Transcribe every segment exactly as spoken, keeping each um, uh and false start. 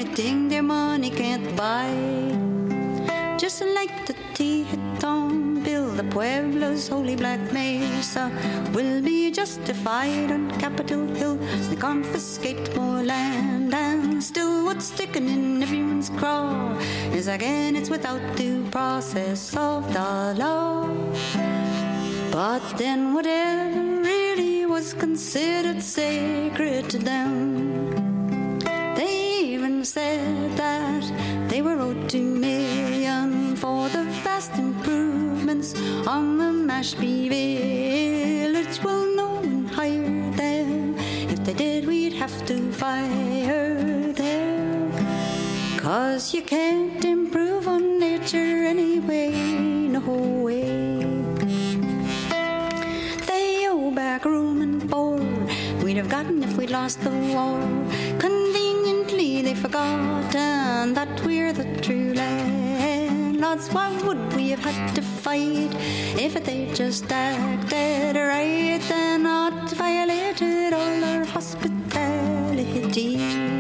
everything their money can't buy. Just like the Teton bill, the Pueblo's holy black mesa will be justified on Capitol Hill. They confiscate more land, and still what's sticking in everyone's craw is again it's without due process of the law. But then whatever really was considered sacred to them, they even said that they were owed two million for the vast improvements on the Mashpee village. Well, no one hired them. If they did, we'd have to fire them. 'Cause you can't improve on nature anyway, no way. They owe back room and board we'd have gotten if we'd lost the war. Conveniently they've forgotten that we're the true landlords. Why would we have had to fight if they just acted right and not violated all our hospitality?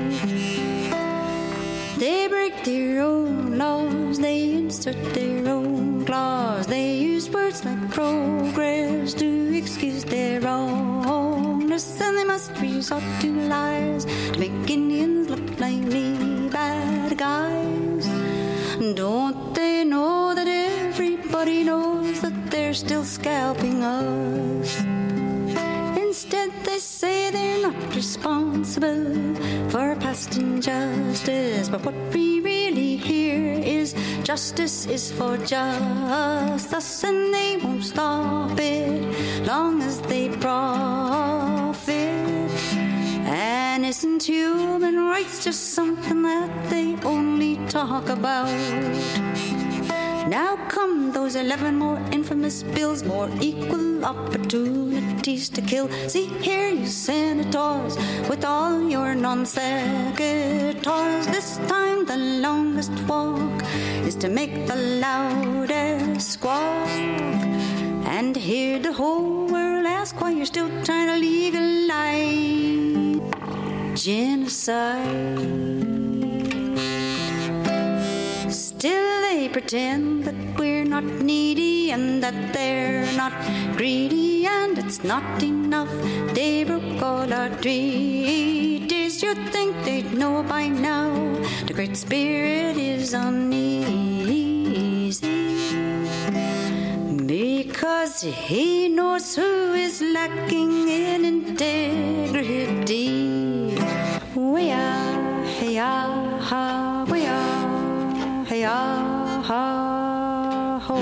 They break their own laws, they insert their own clause. They use words like progress to excuse their wrongness, and they must resort to lies to make Indians look like really bad guys. Don't they know that everybody knows that they're still scalping us? Instead they say they're not responsible for past injustice, but what we really hear is justice is for just us, and they won't stop it long as they profit. And isn't human rights just something that they only talk about? Now come those eleven more infamous bills, more equal opportunities to kill. See here, you senators, with all your non-secators. This time the longest walk is to make the loudest squawk, and hear the whole world ask why you're still trying to legalize genocide. Still they pretend that we're not needy and that they're not greedy, and it's not enough they broke all our treaties. You'd think they'd know by now the Great Spirit is uneasy, because he knows who is lacking in integrity. We are, hey, ah, ha, we are. Hey, ah, ha, ho.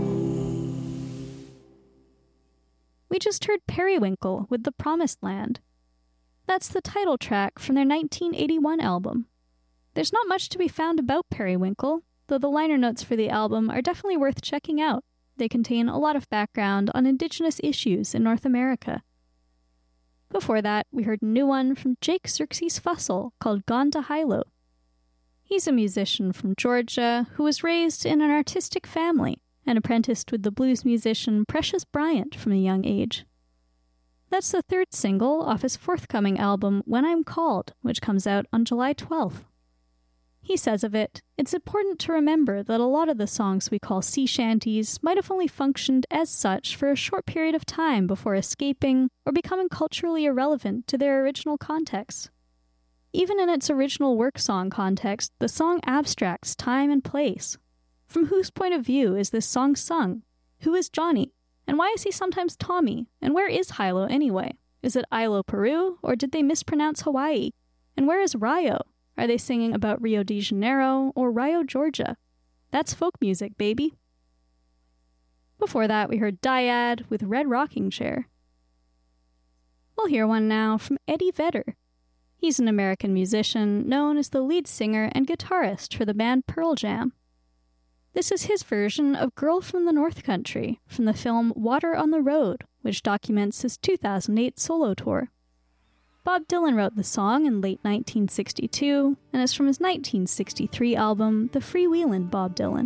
We just heard Periwinkle with The Promised Land. That's the title track from their nineteen eighty-one album. There's not much to be found about Periwinkle, though the liner notes for the album are definitely worth checking out. They contain a lot of background on Indigenous issues in North America. Before that, we heard a new one from Jake Xerxes Fussell called Gone to Hilo. He's a musician from Georgia who was raised in an artistic family and apprenticed with the blues musician Precious Bryant from a young age. That's the third single off his forthcoming album When I'm Called, which comes out on July twelfth. He says of it, it's important to remember that a lot of the songs we call sea shanties might have only functioned as such for a short period of time before escaping or becoming culturally irrelevant to their original context. Even in its original work song context, the song abstracts time and place. From whose point of view is this song sung? Who is Johnny? And why is he sometimes Tommy? And where is Hilo anyway? Is it Ilo, Peru? Or did they mispronounce Hawaii? And where is Rio? Are they singing about Rio de Janeiro or Rio, Georgia? That's folk music, baby. Before that, we heard Dyad with Red Rocking Chair. We'll hear one now from Eddie Vedder. He's an American musician known as the lead singer and guitarist for the band Pearl Jam. This is his version of Girl from the North Country from the film Water on the Road, which documents his two thousand eight solo tour. Bob Dylan wrote the song in late nineteen sixty-two, and is from his nineteen sixty-three album The Freewheelin' Bob Dylan.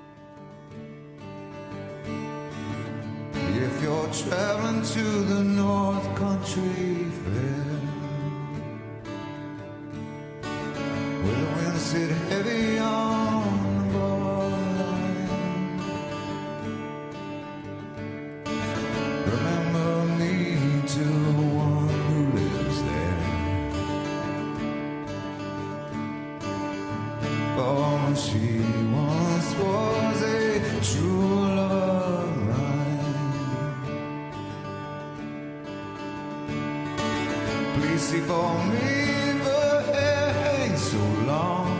If you're traveling to the North Country Fair, where the winds sit heavy on the borderline. Remember me to one who lives there. Oh, she once was a true love of mine. Please see for me the hair hangs so long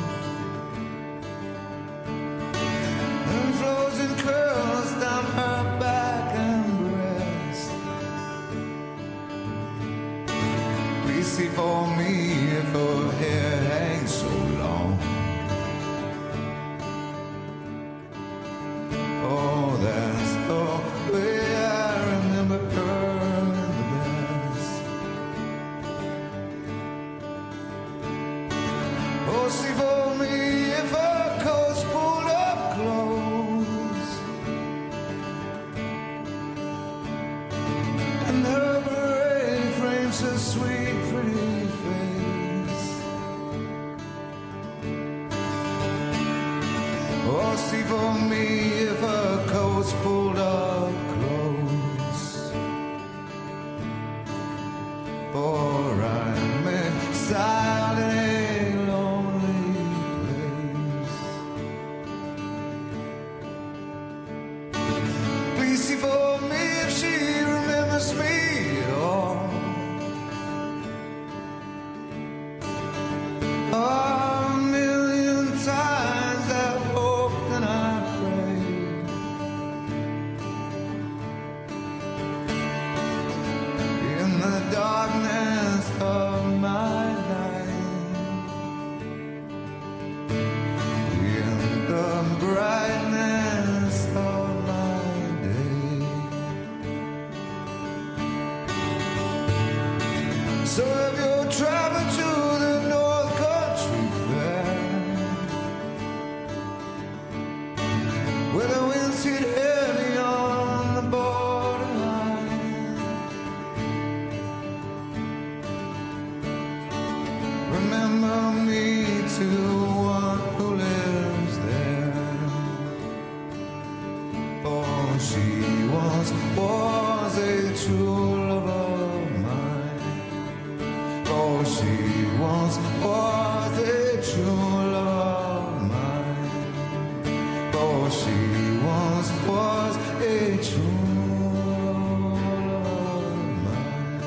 and flows in curls down her back and breast. Please see for me if her hair hangs so long. Oh, that's the way I remember her the best. Oh, see for me if her coat's pulled up close and her beret frames her sweet, pretty face. Oh, see for me if her coat's pulled up close, or I'm exiled in a lonely place. Please see for me if she remembers me at all. A million times I've hoped and I prayed. In the darkness of my night, in the brightness of my day. So if you're traveling to the North Country Fair, where the winds hit heavy on the borderline, remember me to one who lives there. Oh, she once was a true love of mine. Oh, she once was a true love of mine. Oh, she once was a true love of mine.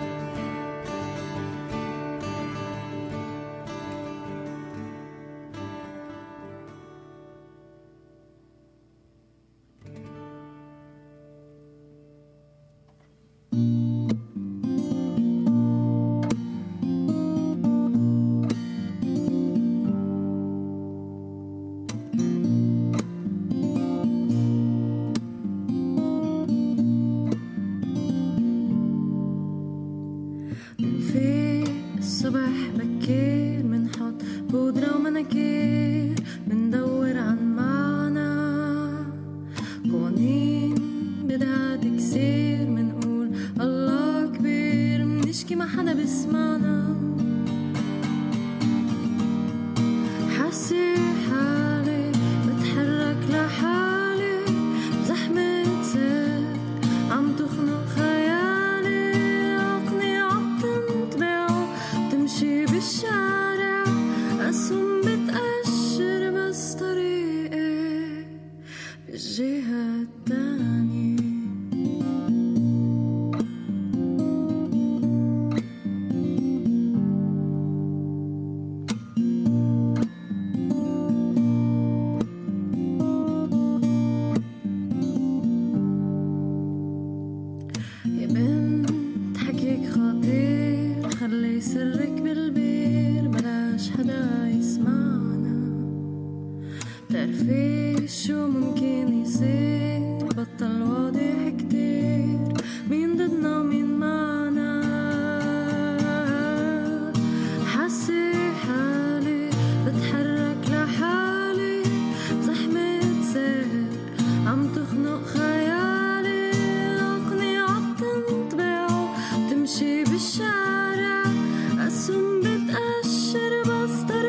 في الصبح بكير منحط بودرة ومناكير مندور عن معنى قوانين بدها تكسير منقول الله كبير منشكي ما حدا بسمعنا حاسي حالي بتحرك لحالي بزحمة سير عم تخنق خيالي عقلي عم تنتبع تمشي بالشارع أسهم بتأشر بس طريقي بالجهة التانية يا بنت حكيك خطير خلي سرك بالبير بلاش حدا يسمعنا بتعرفي شو ممكن يصير بطل واضح كتير مين ضدنا ومين معنا حاسي حالي بتحرك لحالي زحمة سير عم تخنق خيالي عقلي عم تنتبع تمشي بالشارع أسهم بتأشر بس طريقي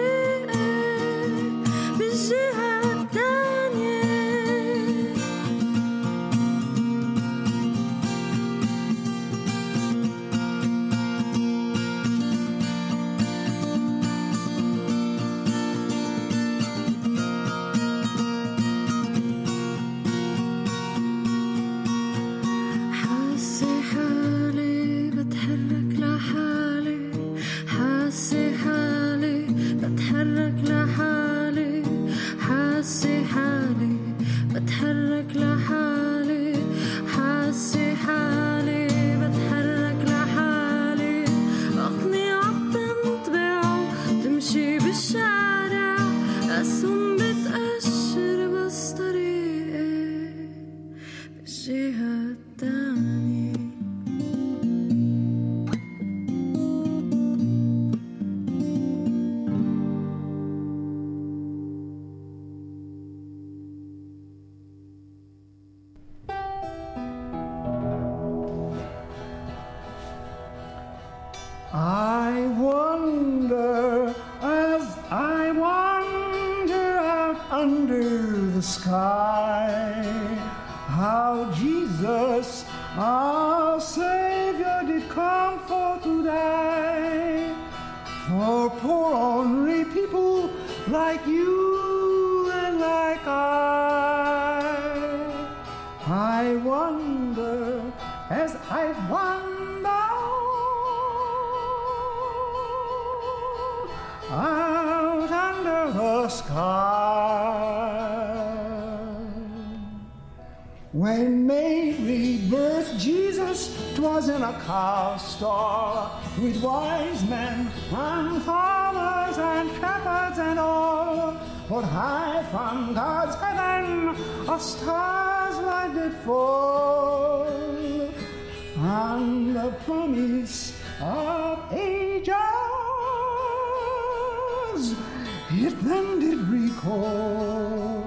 the sky, how Jesus, our Savior, did come for to die, for poor ornery people like you and like I. I wonder, as I wonder, out under the sky. When Mary birthed Jesus, 'twas in a cow stall, with wise men and farmers and shepherds and all. But high from God's heaven a star's light did fall, and the promise of ages it then did recall.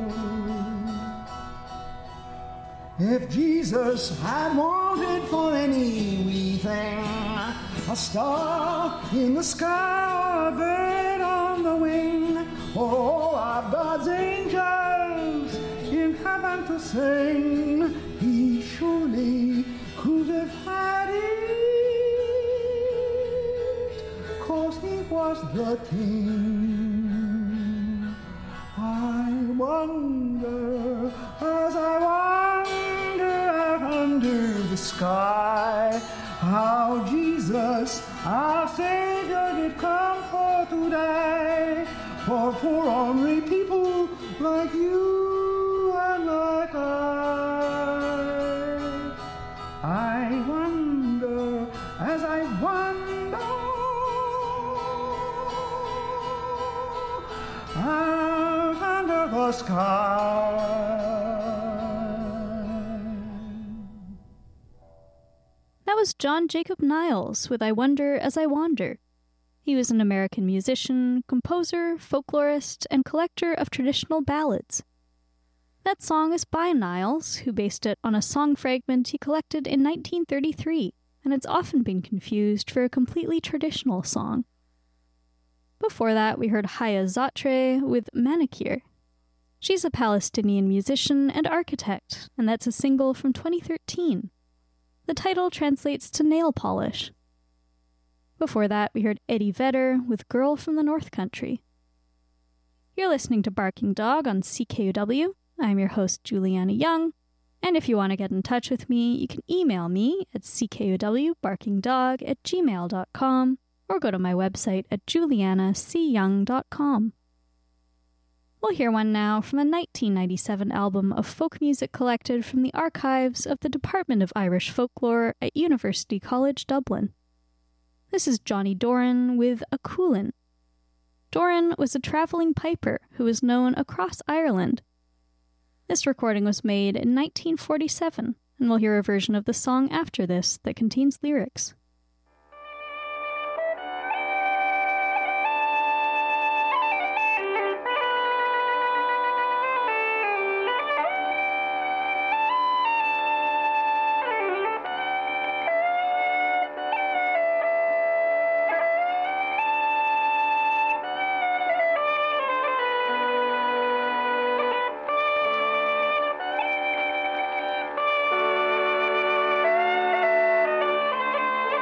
If Jesus had wanted for any wee thing, a star in the sky or a bird on the wing, or all of God's angels in heaven to sing, he surely could have had it, 'cause he was the King. I wonder, as I wander out under the sky, how Jesus, our Savior, did come for to die, for poor ornery people like you and like I. I wonder, as I wonder, out under the sky. That was John Jacob Niles with I Wonder As I Wander. He was an American musician, composer, folklorist, and collector of traditional ballads. That song is by Niles, who based it on a song fragment he collected in nineteen thirty-three, and it's often been confused for a completely traditional song. Before that, we heard Haya Zatre with Manicure. She's a Palestinian musician and architect, and that's a single from twenty thirteen. The title translates to nail polish. Before that, we heard Eddie Vedder with Girl from the North Country. You're listening to Barking Dog on C K U W. I'm your host, Juliana Young, and if you want to get in touch with me, you can email me at c k u w barking dog at gmail dot com or go to my website at juliana c young dot com. We'll hear one now from a nineteen ninety-seven album of folk music collected from the archives of the Department of Irish Folklore at University College Dublin. This is Johnny Doran with A Coolin'. Doran was a travelling piper who was known across Ireland. This recording was made in nineteen forty-seven, and we'll hear a version of the song after this that contains lyrics. Thank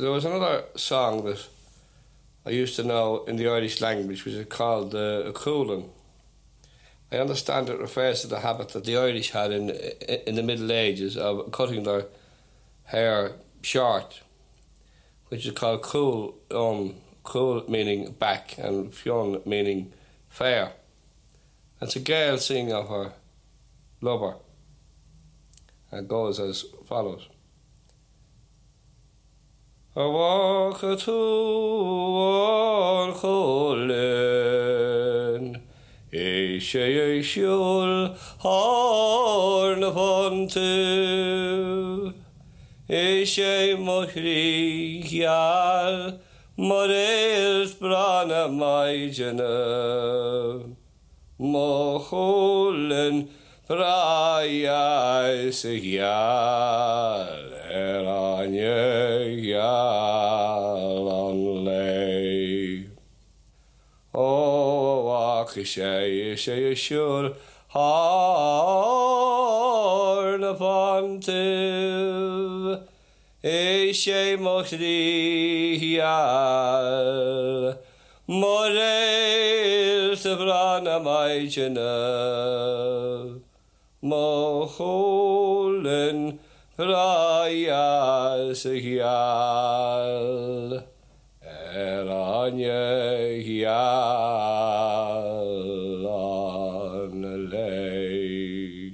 there was another song that I used to know in the Irish language, which is called uh, a coolin. I understand it refers to the habit that the Irish had in in the Middle Ages of cutting their hair short, which is called cool, um, cool meaning back, and fionn meaning fair. It's a girl singing of her lover. And it goes as follows. A walk a two on Colin, a shay a shul horn upon two, a shay mochri yal, morels brana maijana, mochulin Braya sigyal eranye gyal on lay. O wakishay shay shul horn upon tiv, e shay mochri gyal morel tebrana maijana. Mocholen raya sigyal eranye gyal on lay.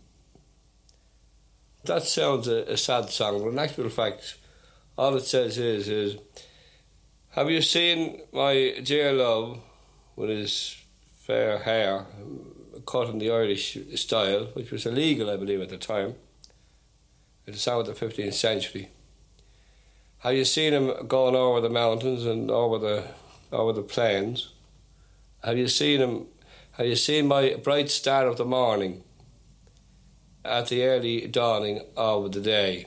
That sounds a, a sad song, but in actual fact, all it says is, is have you seen my dear love with his fair hair, cut in the Irish style, which was illegal, I believe, at the time. It was out of the fifteenth century. Have you seen him going over the mountains and over the over the plains? Have you seen him? Have you seen my bright star of the morning at the early dawning of the day?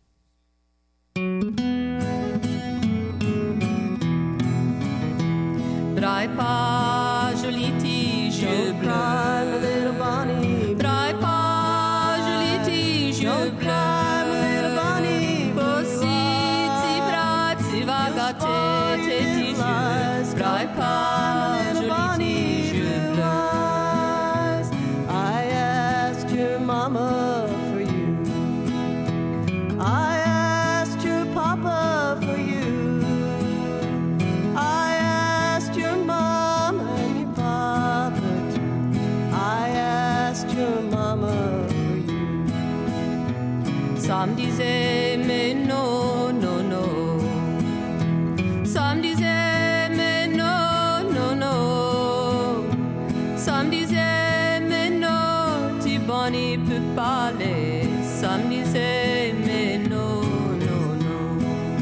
Bright pas jolie tige bleue, little Bonnie. Bright pas jolie tige bleue, little Bonnie. Aussi si bright si vagate tes tiges. Bright pas jolie tige bleue. I asked your mama for you. I asked your papa for you. Some disait mais non, non, non. Some disait mais non, non, non. Some disait mais non, ti Bonnie peut parler. Some disait mais non, non, non.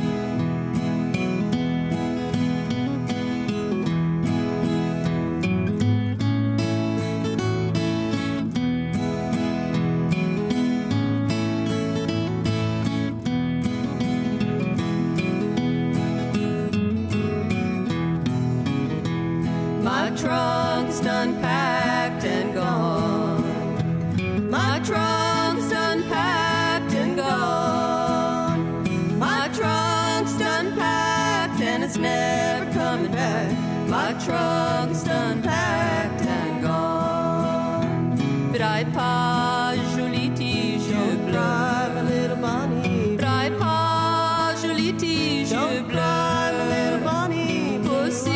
Trunk's done packed and gone. My trunk's done packed and gone. My trunk's done packed and it's never coming back. My trunk's done packed and gone. Bright pas jolie tige bleue, my little Bonnie. Bright pas jolie tige bleue, my little Bonnie. Aussi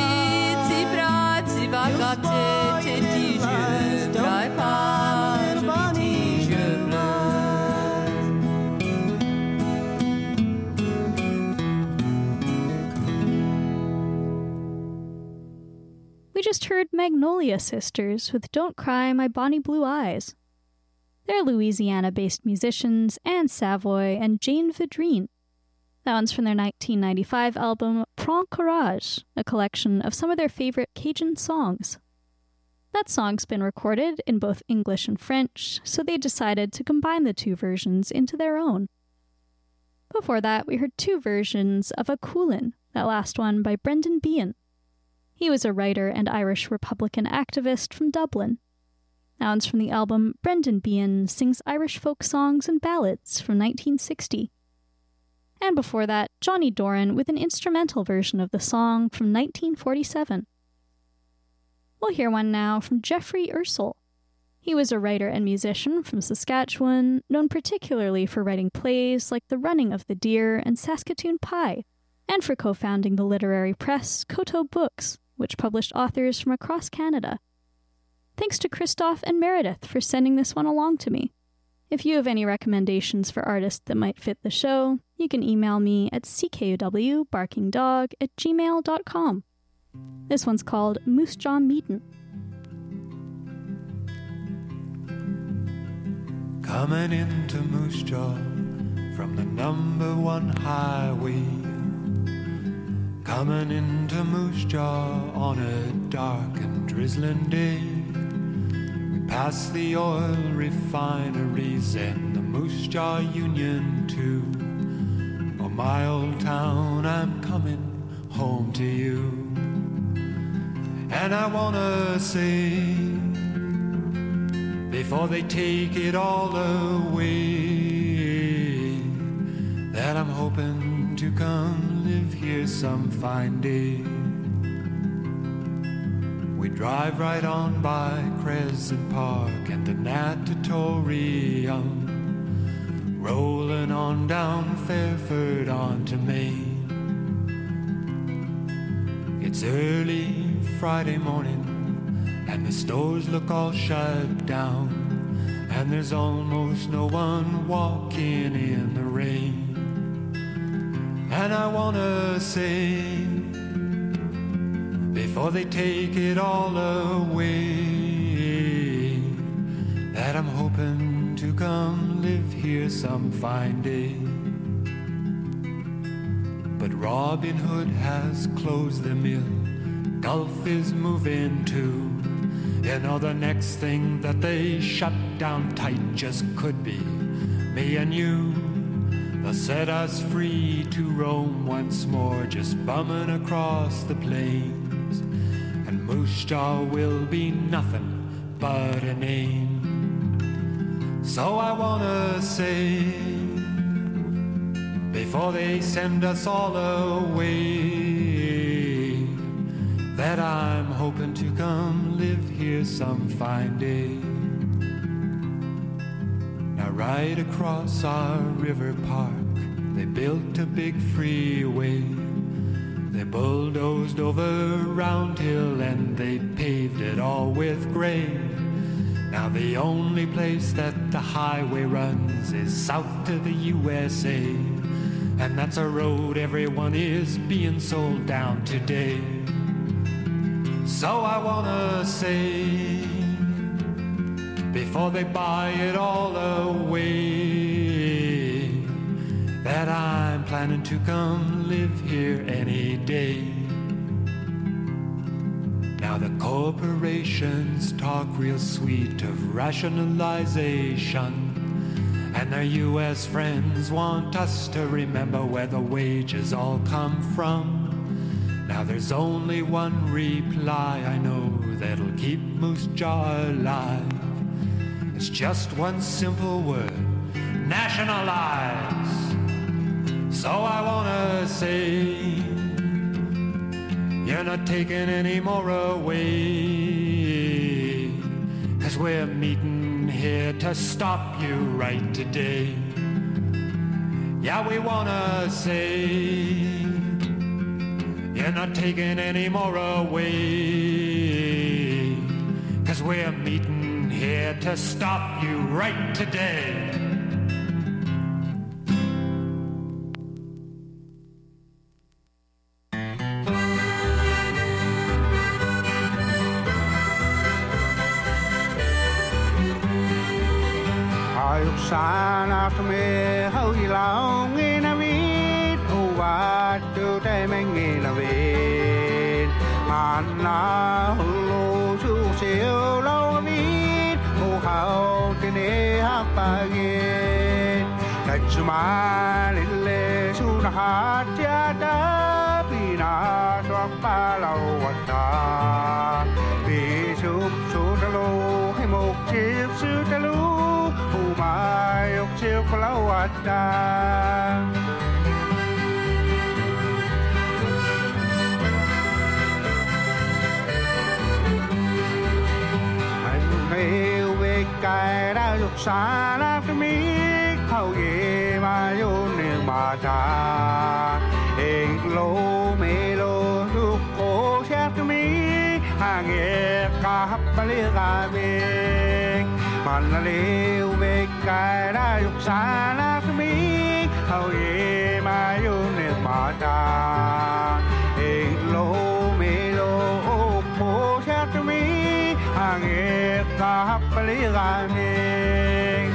vagate tes tiges, bright pas jolie tige bleue. We just heard Magnolia Sisters with Don't Cry My Bonnie Blue Eyes. They're Louisiana-based musicians Anne Savoy and Jane Vidrine. That one's from their nineteen ninety-five album Prends Courage, a collection of some of their favorite Cajun songs. That song's been recorded in both English and French, so they decided to combine the two versions into their own. Before that, we heard two versions of A Coolin', that last one by Brendan Behan. He was a writer and Irish Republican activist from Dublin. That one's from the album Brendan Behan Sings Irish Folk Songs and Ballads from nineteen sixty. And before that, Johnny Doran with an instrumental version of the song from nineteen forty-seven. We'll hear one now from Jeffrey Ursel. He was a writer and musician from Saskatchewan, known particularly for writing plays like The Running of the Deer and Saskatoon Pie, and for co-founding the literary press Koto Books, which published authors from across Canada. Thanks to Christoph and Meredith for sending this one along to me. If you have any recommendations for artists that might fit the show, you can email me at ckowbarkingdog at gmail dot com. This one's called Moose Jaw Meetin'. Coming into Moose Jaw from the number one highway, coming into Moose Jaw on a dark and drizzling day. We pass the oil refineries and the Moose Jaw Union too. Oh, my old town, I'm coming home to you. And I wanna say, before they take it all away, that I'm hoping to come live here some fine day. We drive right on by Crescent Park and the Natatorium, rolling on down Fairford onto Maine. It's early Friday morning and the stores look all shut down, and there's almost no one walking in the rain. And I wanna say, before they take it all away, that I'm hoping to come live here some fine day. But Robin Hood has closed the mill, Gulf is moving too. You know, the next thing that they shut down tight just could be me and you. They'll set us free to roam once more, just bumming across the plains. And Moose Jaw will be nothing but a name. So I wanna say, before they send us all away, that I'm hoping to come live here some fine day. Now right across our river park, they built a big freeway. They bulldozed over Round Hill and they paved it all with gray. Now the only place that the highway runs is south to the U S A, and that's a road everyone is being sold down today. So I wanna say, before they buy it all away, that I'm planning to come live here any day. Now the corporations talk real sweet of rationalization, and their U S friends want us to remember where the wages all come from. Now there's only one reply I know that'll keep Moose Jaw alive. It's just one simple word: nationalize. So I wanna say, you're not taking any more away, 'cause we're meeting here to stop you right today. Yeah, we wanna say, you're not taking any more away, 'cause we're meeting here to stop you right today. Sign after me, how you long in a week, who what do they make in a week? Man, now, who to see you long a week, who how did they have again? That's my little soon a heart, yeah, be not so follow what that be so so the low, him oak chips to the low. My chiều có lâu ở ta dục xa la cái mi hậu ye mà yo nương mà cha ê lô mê lô lúc cô xét cái mi hàng ye cả hấp ba lia gà bê mà là liu về cái đã dục xa la cái mi hậu ye mà yo nương mà cha ê lô mê lô cô xét cái mi hàng ye cả hấp ba lia gà bê.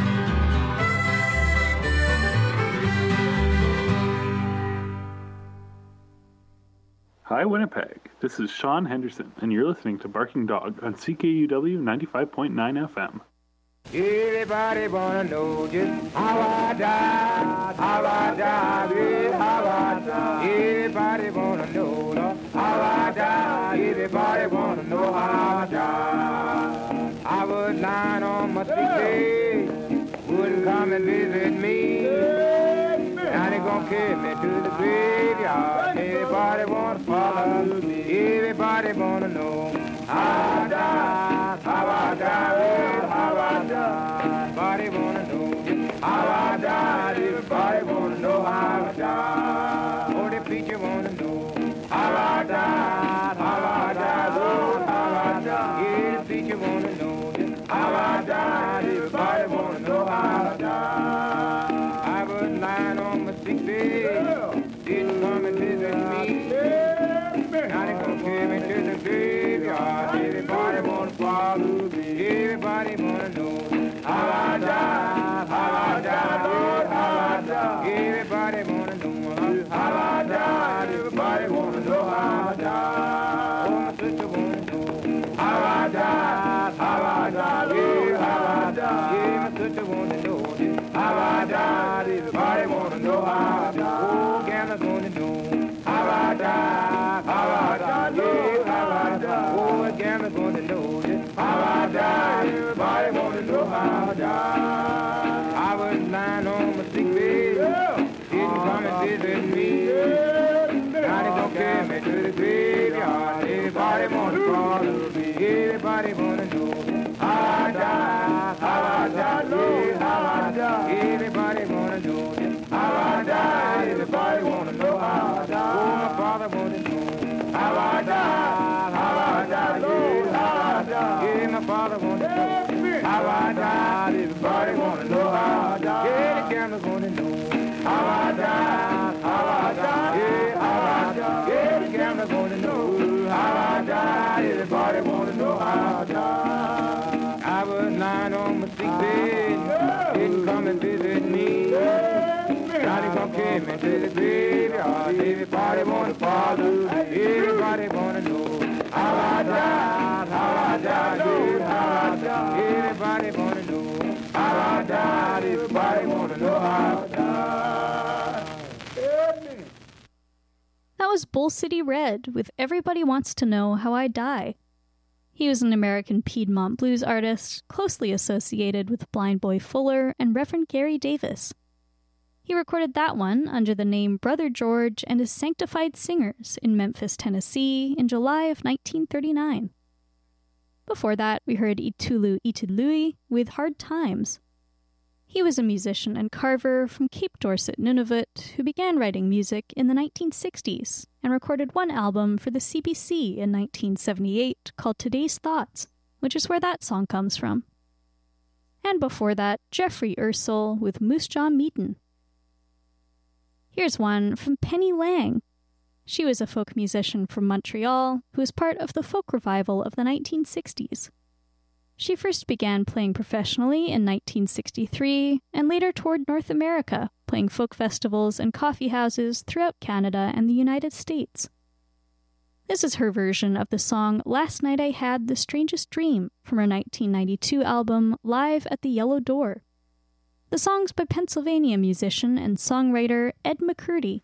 Hi, Winnipeg. This is Sean Henderson, and you're listening to Barking Dog on C K U W ninety-five point nine F M. Everybody wanna know just how I died, how I died, yeah, how I died. Everybody wanna know Lord, how I died. Everybody wanna know how I died. I was lying on my sick bed, wouldn't come and visit me. Now they gon' carry me to the graveyard. Everybody wanna follow me. Everybody wanna know how I died, how I died, how I died. Everybody wanna know how I died. Everybody wanna know how I died. Oh, the preacher wanna know how I died, how I died, oh, how I died. Yeah, the preacher wanna know how I died. Everybody wanna know how I died. I was lying on my sick bed, didn't come and visit me. Now they gon' carry me to the graveyard. Everybody wanna follow me. Everybody wanna know how I died, how I died, oh, how I died. Everybody wanna know how I died. Everybody wanna know how I died. Oh, my sister wanna know how I died, how I died, yeah, how I died. Yeah, my sister wanna know how I died. Everybody wanna know how I died. Oh, gamblers wanna know how I died, how I died, yeah, how I died. Oh, gamblers wanna know how I died. Everybody wanna know how I died. I was lying on my sick bed, didn't come and visit me. Now they gon' carry me to the graveyard. Everybody wanna follow me. Everybody wanna know how I died, how I died, yeah, how I died. Everybody wanna know how I died. Everybody wanna know how I died. Oh, my father wanna know how I died, how I died, yeah, how I died. Yeah, my father wanna know how I died. Everybody wanna know how I died. Yeah, the gamblers wanna know how I died, how I died, yeah, how I died. Yeah, the gamblers wanna know how I died. Everybody wanna know how I died. I was lying on my sick bed, didn't come and visit me. Now they gon' carry me to the graveyard. Everybody wanna follow. Everybody wanna know how I died, how I died, yeah, how I died. Everybody wanna know how I died. Everybody wanna know how I died. Amen. That was Bull City Red with Everybody Wants to Know How I Die. He was an American Piedmont blues artist, closely associated with Blind Boy Fuller and Reverend Gary Davis. He recorded that one under the name Brother George and his Sanctified Singers in Memphis, Tennessee in July of nineteen thirty-nine. Before that, we heard Itulu Itilui with Hard Times. He was a musician and carver from Cape Dorset, Nunavut, who began writing music in the nineteen sixties and recorded one album for the C B C in nineteen seventy-eight called Today's Thoughts, which is where that song comes from. And before that, Jeffrey Ursel with Moose Jaw Meetin'. Here's one from Penny Lang. She was a folk musician from Montreal who was part of the folk revival of the nineteen sixties. She first began playing professionally in nineteen sixty-three and later toured North America, playing folk festivals and coffee houses throughout Canada and the United States. This is her version of the song Last Night I Had the Strangest Dream from her nineteen ninety-two album Live at the Yellow Door. The song's by Pennsylvania musician and songwriter Ed McCurdy.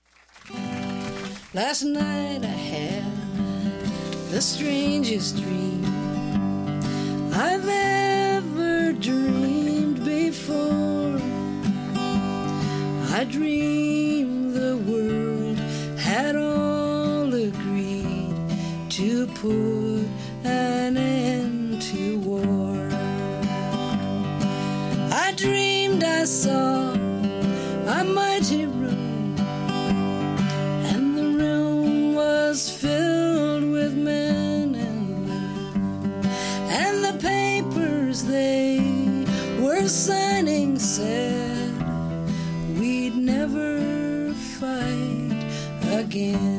Last night I had the strangest dream I've ever dreamed before. I dreamed the world had all agreed to put an end to war. saw a mighty room, and the room was filled with men and women, and the papers they were signing said we'd never fight again.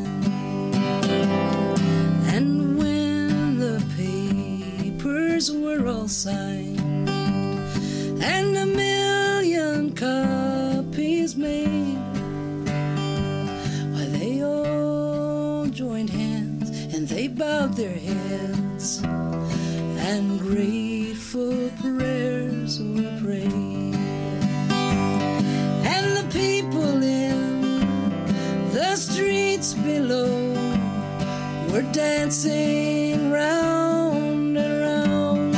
And when the papers were all signed and a million copies made, why, they all joined hands and they bowed their heads, and grateful prayers were prayed. And the people in the streets below were dancing round and round,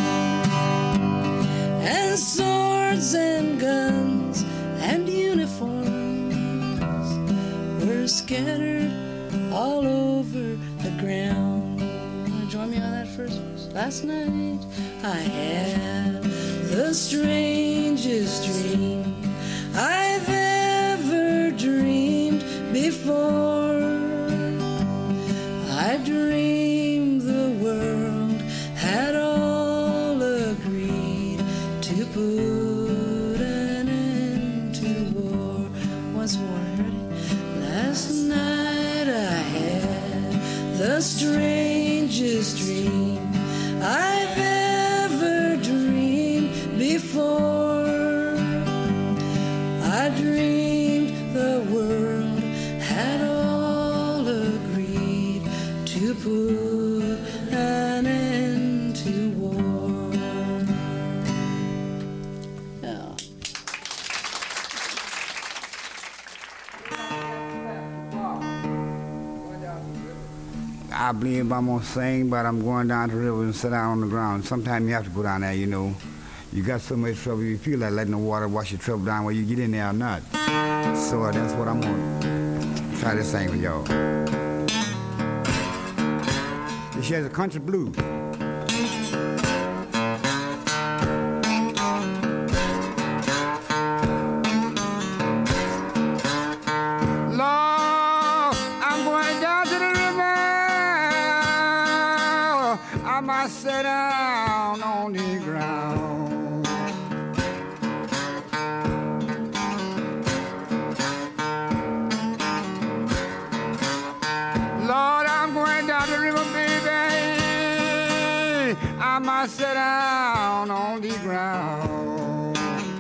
and swords and guns and uniforms were scattered all over the ground. Wanna join me on that first verse? Last night I had the strangest dream I've ever dreamed before. I dreamed the world had all agreed to put an end to war. Once more, ready? Last night I had the strangest dream I've ever dreamed before. I dreamed the world had all agreed to put an end to war. Yeah. I believe I'm gonna sing, but I'm going down to the river and sit down on the ground. Sometimes you have to go down there, you know. You got so much trouble, you feel like letting the water wash your trouble down, whether you get in there or not. So uh, that's what I'm gonna try to sing with y'all. This here's a country blues. Lord, I'm going down to the river. I might sit down on the ground. Lord, I'm going down the river, baby. I might sit down on the ground.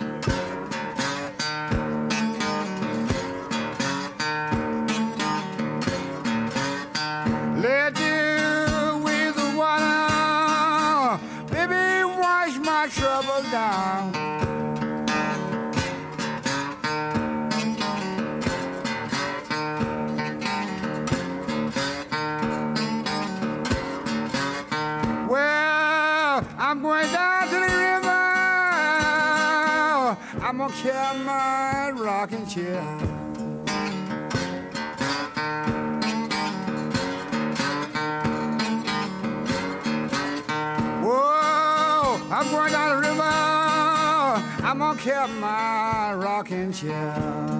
Let you with the water, baby, wash my trouble down. I'm going down to the river. I'm gonna carry my rocking chair. Whoa, I'm going down the river. I'm gonna carry my rocking chair.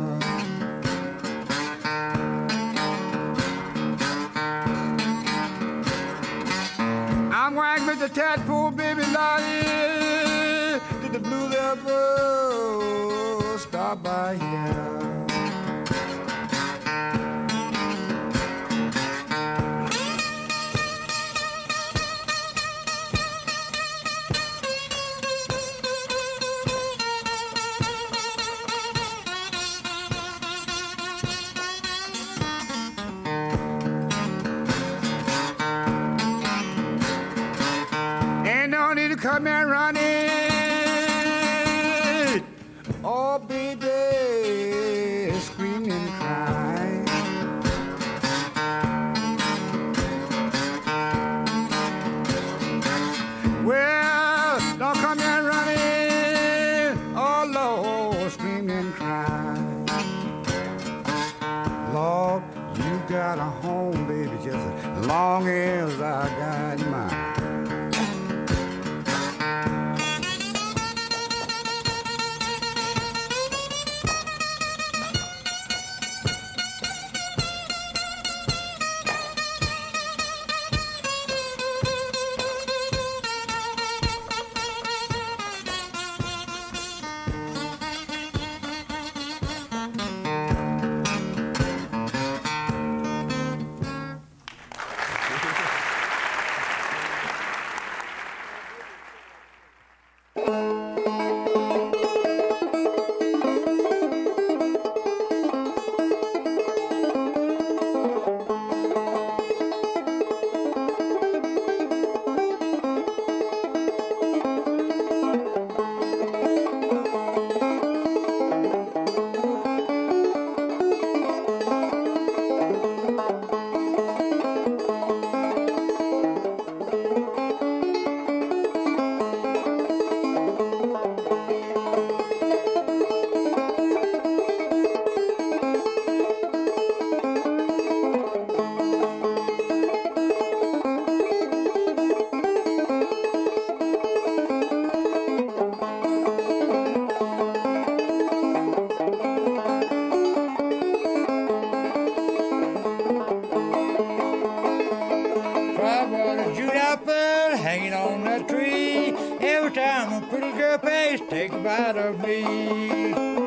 I'm going with the tadpole, baby, Lottie, to the blue level, stop by here. Come here running, oh baby, screaming and crying. Well, don't come here running, oh Lord, screaming and crying. Lord, you got a home, baby, just as long as I got mine. hanging on that tree. Every time a pretty girl pays, take a bite of me.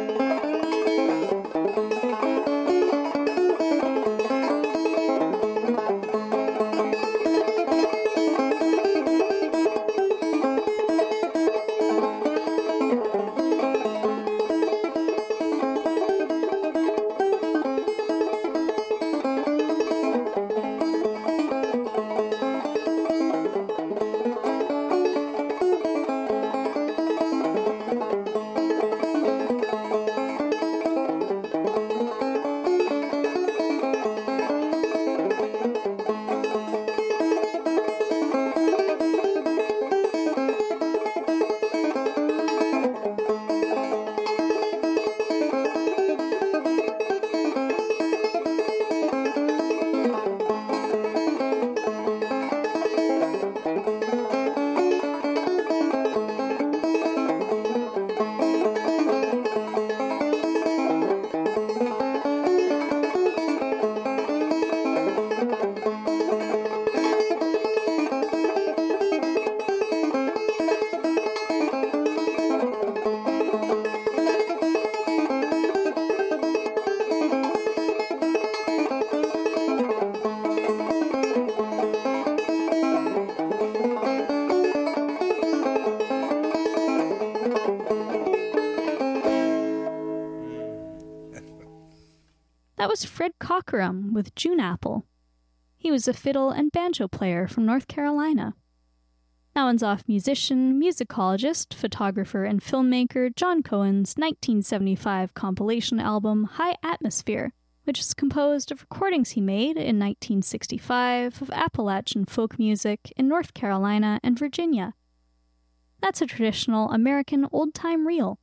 That was Fred Cockerham with June Apple. He was a fiddle and banjo player from North Carolina. That one's off musician, musicologist, photographer, and filmmaker John Cohen's nineteen seventy-five compilation album High Atmosphere, which is composed of recordings he made in nineteen sixty-five of Appalachian folk music in North Carolina and Virginia. That's a traditional American old-time reel.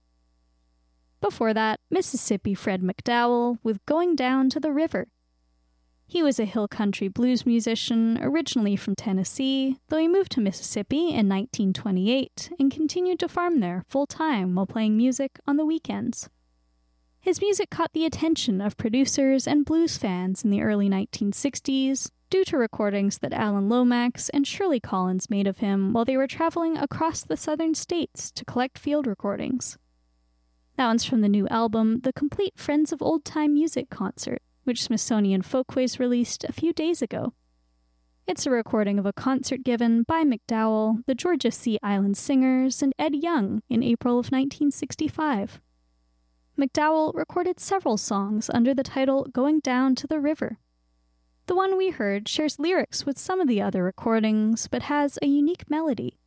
Before that, Mississippi Fred McDowell with Going Down to the River. He was a hill country blues musician, originally from Tennessee, though he moved to Mississippi in nineteen twenty-eight and continued to farm there full-time while playing music on the weekends. His music caught the attention of producers and blues fans in the early nineteen sixties due to recordings that Alan Lomax and Shirley Collins made of him while they were traveling across the southern states to collect field recordings. That one's from the new album, The Complete Friends of Old Time Music Concert, which Smithsonian Folkways released a few days ago. It's a recording of a concert given by McDowell, the Georgia Sea Island Singers, and Ed Young in April of nineteen sixty-five. McDowell recorded several songs under the title Going Down to the River. The one we heard shares lyrics with some of the other recordings, but has a unique melody.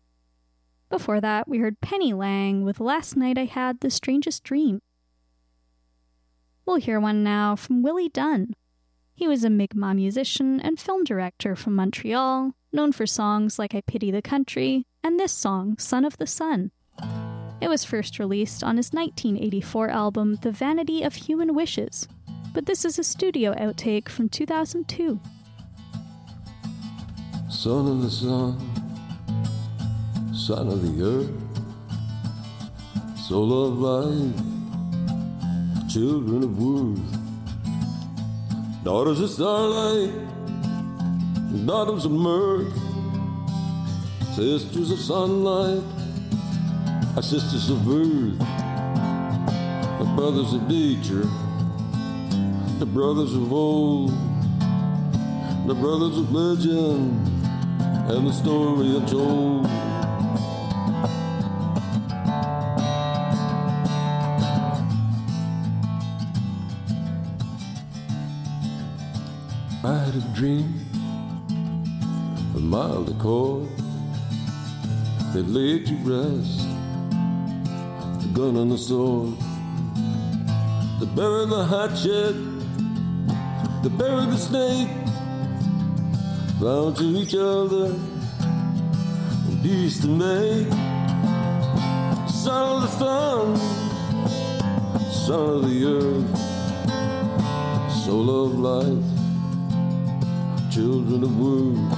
Before that, we heard Penny Lang with Last Night I Had the Strangest Dream. We'll hear one now from Willie Dunn. He was a Mi'kmaq musician and film director from Montreal, known for songs like I Pity the Country and this song, Son of the Sun. It was first released on his nineteen eighty-four album, The Vanity of Human Wishes, but this is a studio outtake from two thousand two. Son of the sun, son of the earth, soul of life, children of worth, daughters of starlight, daughters of mirth, sisters of sunlight, our sisters of earth, the brothers of nature, the brothers of old, the brothers of legend, and the story untold. I had a dream, a mild accord that laid to rest the gun and the sword, to bury the hatchet, to bury the snake, bound to each other, and peace to make. Son of the sun, son of the earth, soul of life, children of worth.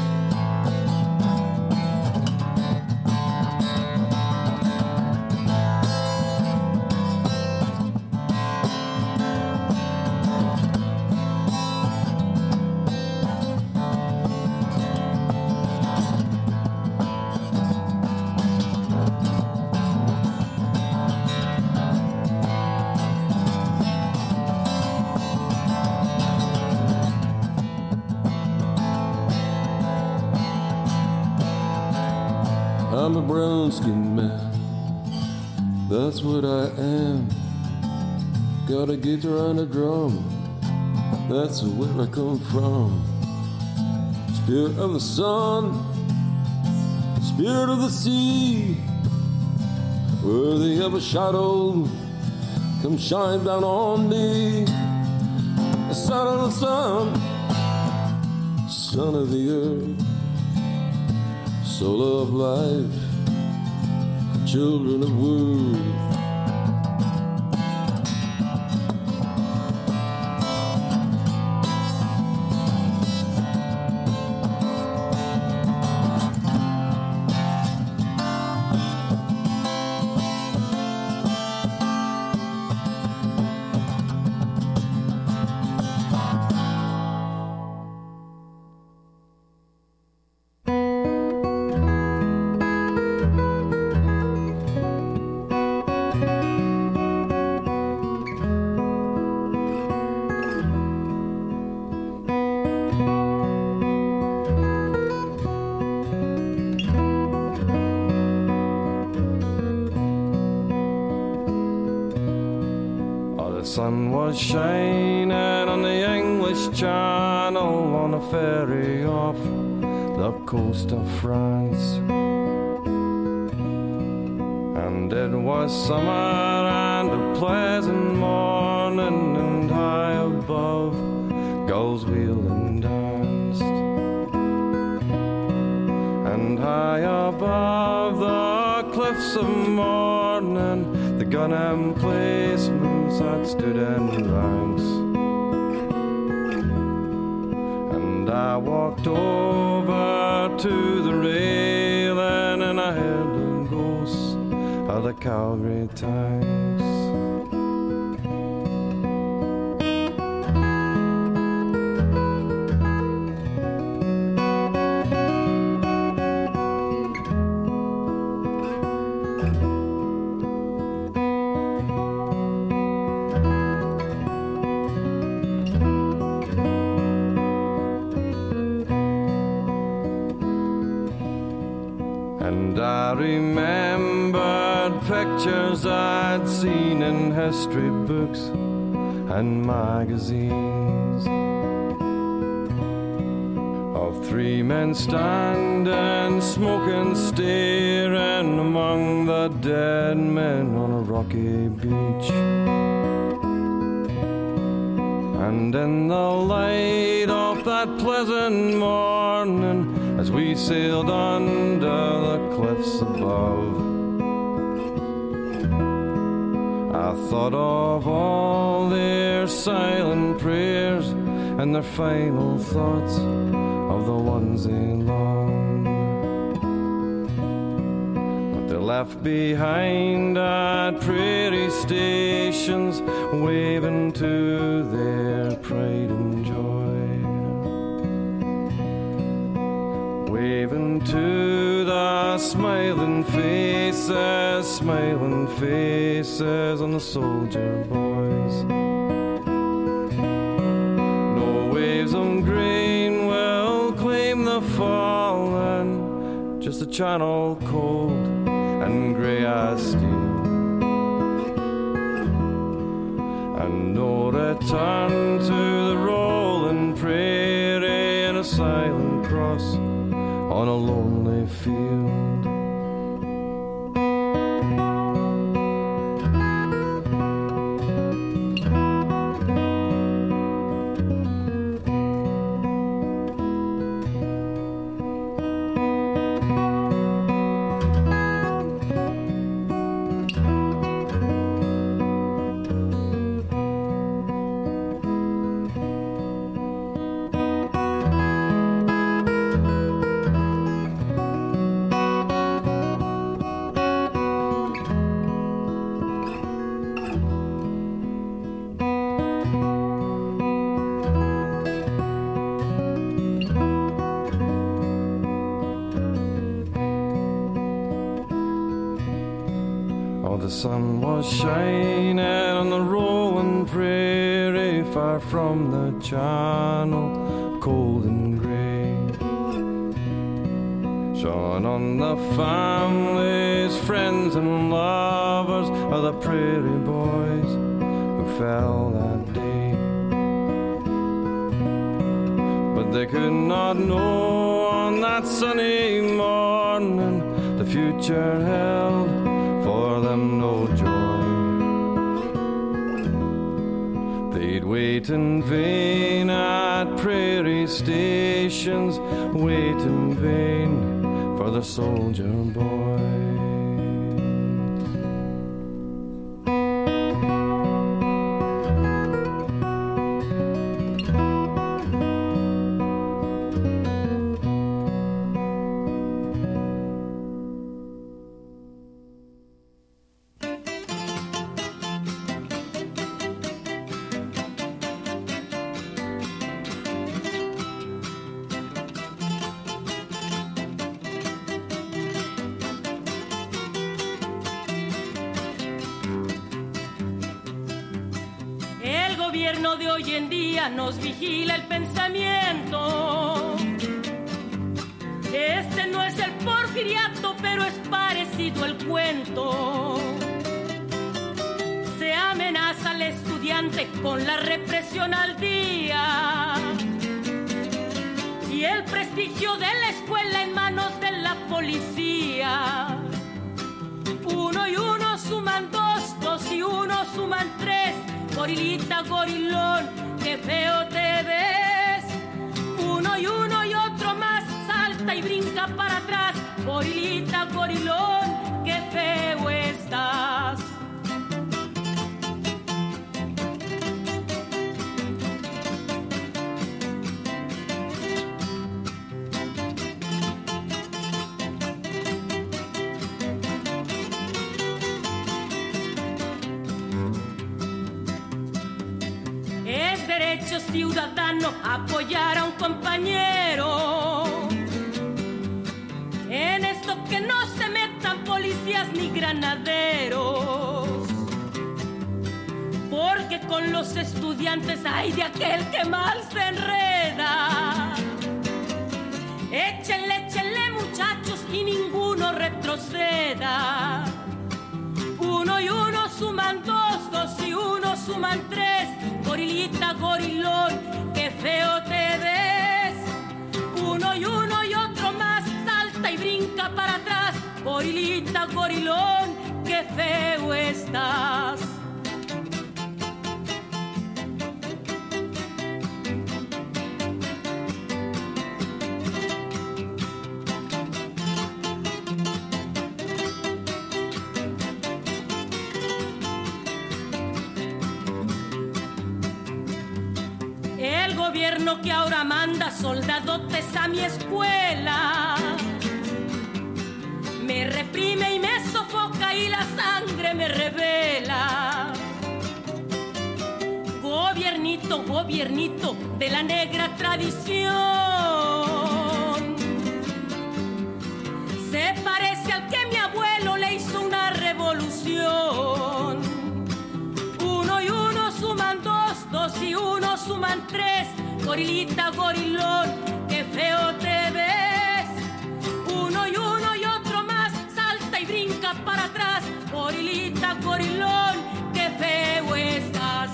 I'm a brown-skinned man, that's what I am. Got a guitar and a drum, that's where I come from. Spirit of the sun, spirit of the sea, worthy of a shadow, come shine down on me. The son of the sun, son of the earth, soul of life, children of worth. sun was shining on the English Channel on a ferry off the coast of France. And it was summer and a pleasant morning, and high above gulls wheeled and danced. And high above the cliffs of morning, the gun emplacements had stood in ranks. And I walked over to the railing and I heard the ghosts of the Calgary tanks. I remembered pictures I'd seen in history books and magazines of three men standing, smoking, staring among the dead men on a rocky beach. And in the light of that pleasant morning, as we sailed under the cliffs above, I thought of all their silent prayers and their final thoughts of the ones they loved. But they're left behind at prairie stations, waving to their pride and joy, waving to the smiling faces, smiling faces on the soldier boys. No waves of grain will claim the fallen, just a channel cold and grey as steel, and no return to the rolling prairie and a silent cross on a lonely field. The sun was shining on the rolling prairie, far from the channel, cold and grey. shone on the families, friends and lovers of the prairie boys who fell that day. But they could not know on that sunny morning the future held for them no joy. They'd wait in vain at prairie stations, wait in vain for the soldier boy. El gobierno de hoy en día nos vigila el pensamiento. Este no es el porfiriato, pero es parecido el cuento. Se amenaza al estudiante con la represión al día y el prestigio de la escuela en manos de la policía. Uno y uno suman dos, dos y uno suman tres. Gorilita, gorilón, qué feo te ves. Uno y uno y otro más, salta y brinca para atrás. Gorilita, gorilón, qué feo estás. Es derecho ciudadano apoyar a un compañero. En esto que no se metan policías ni granaderos, porque con los estudiantes hay de aquel que mal se enreda. Échenle, échenle muchachos y ninguno retroceda. Uno y uno suman dos, dos y uno suman tres. Gorilita, gorilón, qué feo te ves. Uno y uno y otro más, salta y brinca para atrás. Gorilita, gorilón, qué feo estás. El gobierno que ahora manda soldadotes a mi escuela me reprime y me sofoca y la sangre me revela. Gobiernito, gobiernito de la negra tradición, se parece al que mi abuelo le hizo una revolución. Uno y uno suman dos, dos y uno suman tres. Gorilita, gorilón, qué feo te ves. Uno y uno y otro más, salta y brinca para atrás. Gorilita, gorilón, qué feo estás.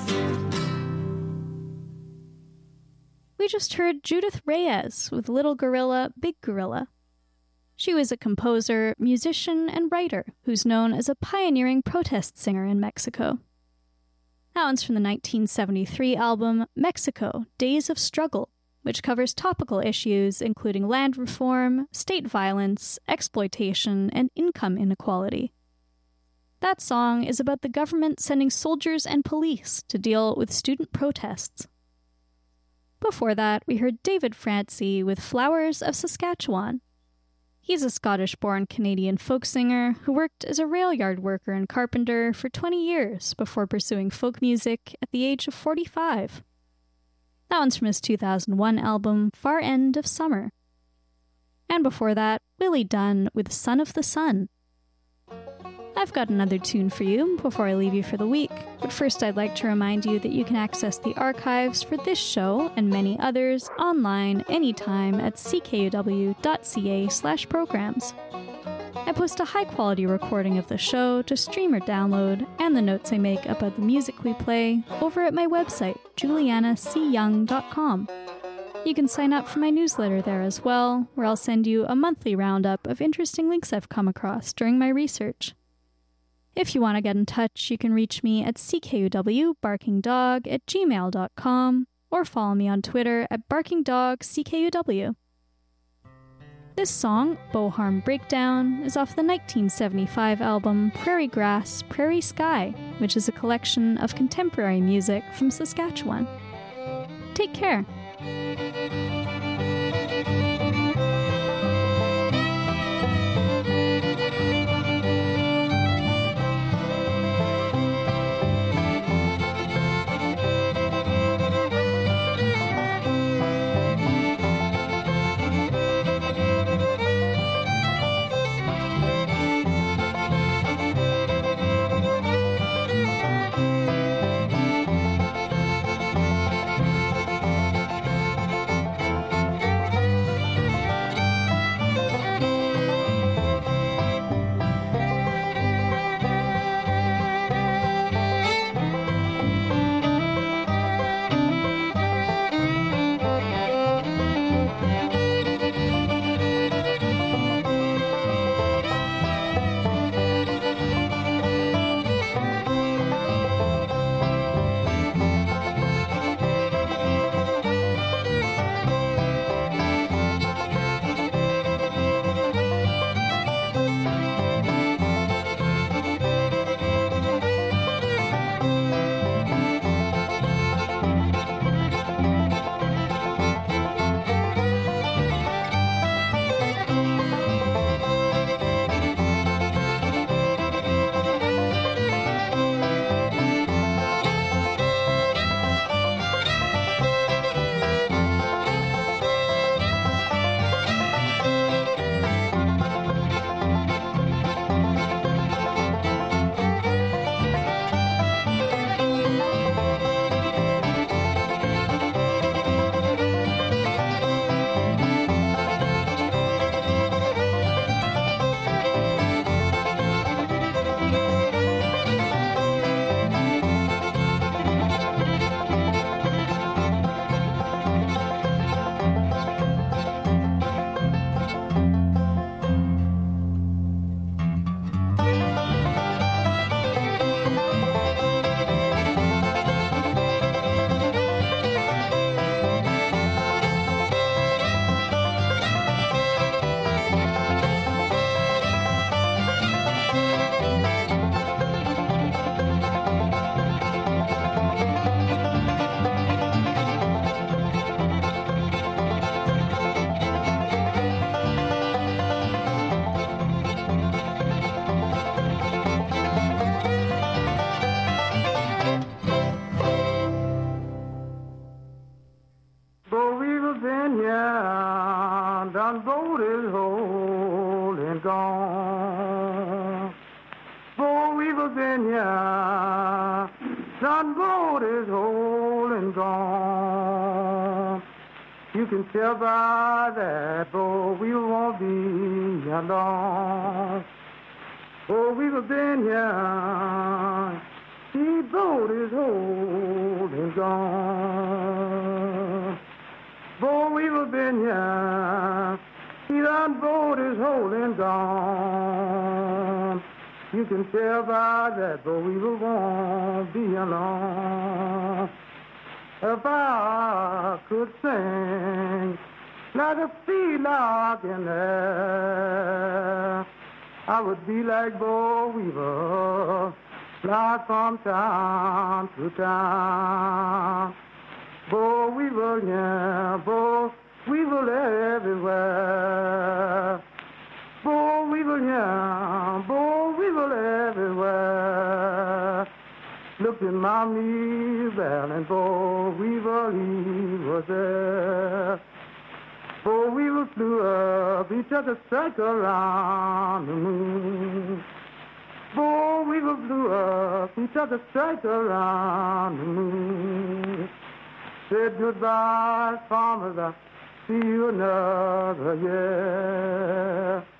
We just heard Judith Reyes with Little Gorilla, Big Gorilla. She was a composer, musician, and writer who's known as a pioneering protest singer in Mexico. That one's from the nineteen seventy-three album Mexico, Days of Struggle, which covers topical issues including land reform, state violence, exploitation, and income inequality. That song is about the government sending soldiers and police to deal with student protests. Before that, we heard David Francie with Flowers of Saskatchewan. He's a Scottish-born Canadian folk singer who worked as a rail yard worker and carpenter for twenty years before pursuing folk music at the age of forty-five. That one's from his two thousand one album, Far End of Summer. And before that, Willie Dunn with Son of the Sun. I've got another tune for you before I leave you for the week, but first I'd like to remind you that you can access the archives for this show and many others online anytime at c k u w dot c a slash programs. I post a high-quality recording of the show to stream or download, and the notes I make about the music we play over at my website, juliana c young dot com. You can sign up for my newsletter there as well, where I'll send you a monthly roundup of interesting links I've come across during my research. If you want to get in touch, you can reach me at c k u w barking dog at gmail dot com or follow me on Twitter at barking dog c k u w. This song, Boharm Breakdown, is off the nineteen seventy-five album Prairie Grass, Prairie Sky, which is a collection of contemporary music from Saskatchewan. Take care. Done blowed his hole and gone. Four weevils been here, done blowed his hole and gone. You can tell by that, boy, we won't be here long. Four weevils been here, he blowed his hole and gone. Boy, we've been here, he done blowed his hole and gone. You can tell by that, boy, we won't be alone. If I could sing like a sea-lark in there, I would be like Bo Weaver, fly from town to town. Bo Weevil, yeah, Bo Weevil everywhere. Bo Weevil, yeah, Bo Weevil everywhere. Looked in Mommy's bell and Bo Weevil, he was there. Bo Weevil flew up, he took a circle around the moon. Boll Weevil blew up each other straight around the moon. Said goodbye, farmers, I'll see you another year.